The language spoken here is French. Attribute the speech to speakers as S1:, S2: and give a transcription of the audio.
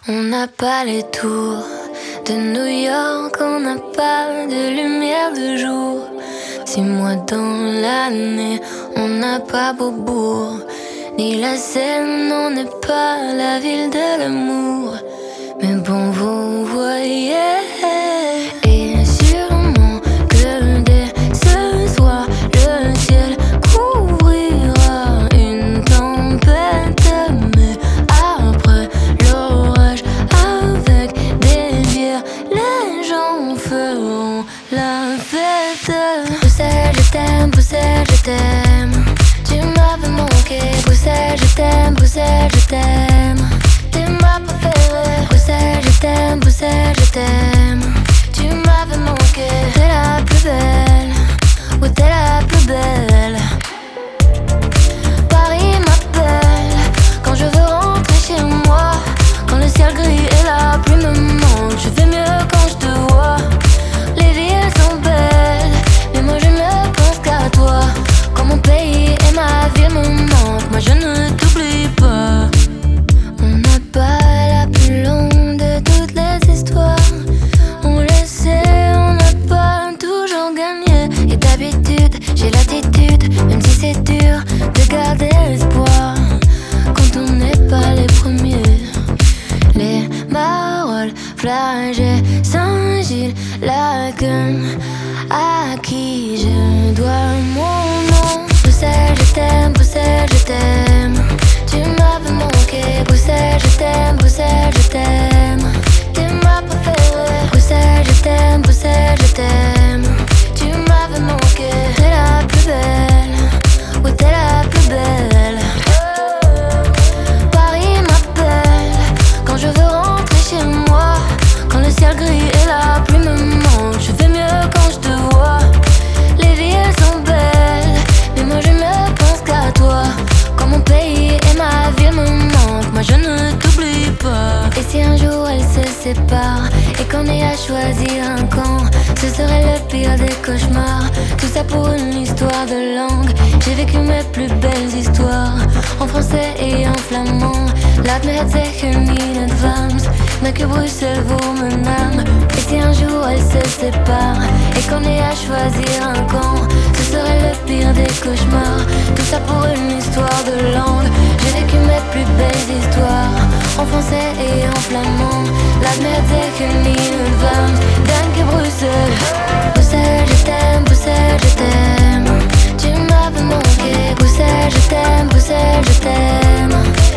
S1: On n'a pas les tours de New York, on n'a pas de lumière de jour. 6 mois dans l'année, on n'a pas Beaubourg, ni la Seine, on n'est pas la ville de l'amour. Mais bon, vous voyez, et sûrement que dès ce soir, le ciel couvrira une tempête. Mais après l'orage, avec des bières, les gens feront la fête. Bruxelles, je t'aime, Bruxelles, je t'aime. Tu m'avais manqué, Bruxelles, je t'aime, Bruxelles, je t'aime. T'es ma préférée, Bruxelles, je t'aime, Bruxelles, je t'aime. Tu m'avais manqué, t'es la plus belle, oui t'es la plus belle. Paris m'appelle, quand je veux rentrer chez moi. Quand le ciel gris et la pluie me manquent, je vais mieux quand je te vois. Les villes sont belles, mais moi je ne pense qu'à toi. Quand mon pays et ma ville me manquent, moi je ne t'oublie pas. On n'a pas la plus longue de toutes les histoires. On le sait, on n'a pas toujours gagné. Et d'habitude, j'ai l'attitude, même si c'est dur, de garder l'espoir. Quand on n'est pas les premiers. Les Marolles, Flagey, Saint-Gilles, Laken, à qui je dois mon nom. Bruxelles, je t'aime, Bruxelles, je t'aime. Tu m'avais manqué, Bruxelles, je t'aime, Bruxelles, je t'aime. T'es ma préférée, Bruxelles, je t'aime, Bruxelles, je t'aime. Tu m'avais manqué, t'es la plus belle, oui t'es la plus belle. Paris m'appelle, quand je veux rentrer chez moi. Quand le ciel gris et la pluie me manquent, je vais mieux quand je te vois. Les villes sont belles, mais moi je ne pense qu'à toi. Quand mon pays et ma ville me manquent, moi je ne t'oublie pas. Et si un jour elles se séparent et qu'on ait à choisir un camp, ce serait le pire des cauchemars. Tout ça pour une histoire de langue. J'ai vécu mes plus belles histoires en français et en flamand. Laat me het zeggen in advance, mais que Bruxelles vaut mon âme. Et si un jour elles se séparent et qu'on ait à choisir un camp, ce serait le pire des cauchemars. Tout ça pour une histoire de langue. J'ai vécu mes plus belles histoires en français et en flamand. Laat me het zeggen in advance, dank Bruxelles. Bruxelles, je t'aime, Bruxelles, je t'aime. Tu m'avais manqué, Bruxelles, je t'aime, Bruxelles, je t'aime.